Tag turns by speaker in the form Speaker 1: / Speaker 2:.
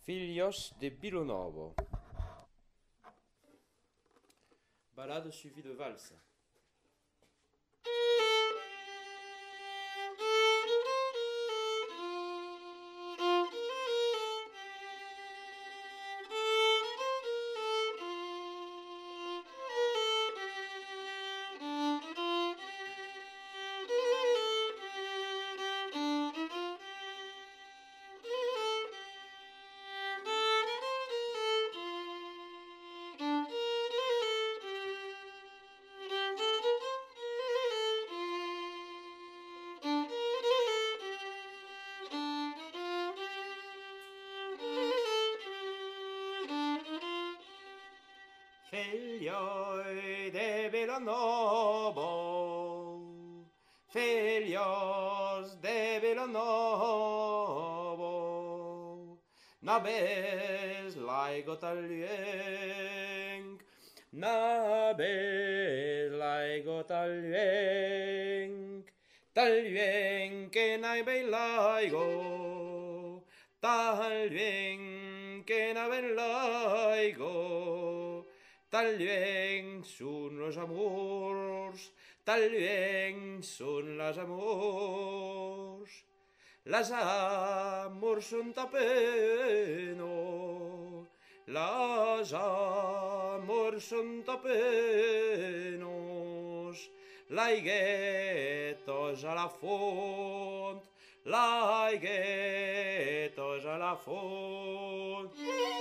Speaker 1: Filhos de Bilonovo. Ballade suivie de valse. Figlioi de Villanova, filhos de Villanova, nabes laigo tallueng, nabes laigo tallueng, tallueng que nabe laigo, tallueng que nabe laigo. Tallueng són los amors, tallueng són les amors. Les amors són tapeno, les amors són tapenos. Laiguetos a la font, laiguetos a la font.